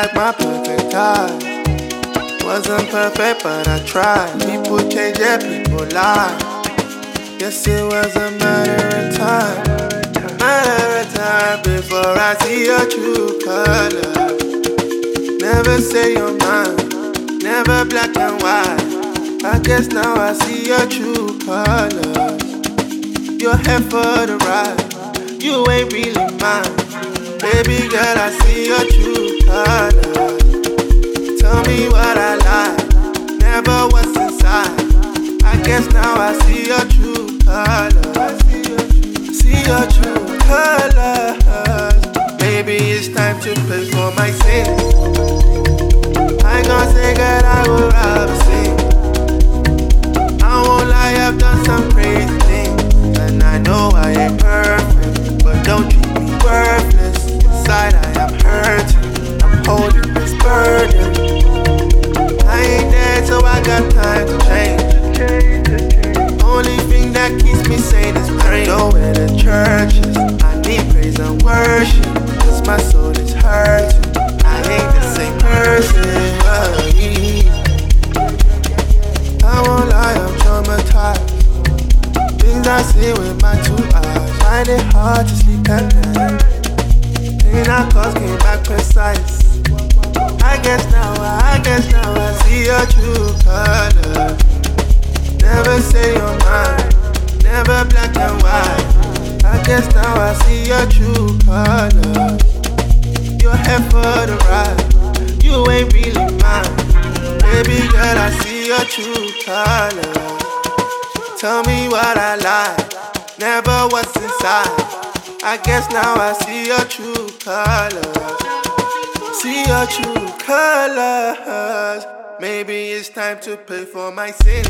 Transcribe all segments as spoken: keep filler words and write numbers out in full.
like my perfect eyes. Wasn't perfect, but I tried. People change, yeah, people lie. Guess it was a matter of time. Matter of time before I see your true color. Never say you're mine, never black and white. I guess now I see your true color. You're here for the ride, you ain't really mine. Baby girl, I see your true color. Tell me what I like, never what's inside. I guess now I see your true color. See your true colors. Baby, it's time to pay for my sins. I ain't gonna say that I would rather sin. I won't lie, I've done some crazy things, and I know I ain't perfect, but don't treat me worthless. Inside I am hurting, I'm holding this burden. I ain't dead, so I got time to change. Only thing that keeps me sane is I know where the church is. I need praise and worship, cause my soul is hurting. I ain't the same person. I won't lie, I'm traumatized. Things I see with my two eyes, find it hard to sleep at night. Pain I caused came back precise. I guess now, I guess now I see your true color. Never say you're mine, never black and white. I guess now I see your true color. You're here for the ride, you ain't really mine. Baby girl, I see your true color. Tell me what I like, never what's inside. I guess now I see your true color. See your true colors. Maybe it's time to pay for my sins.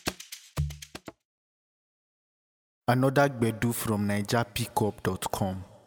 Another Gbedu from Niger Pickup dot com.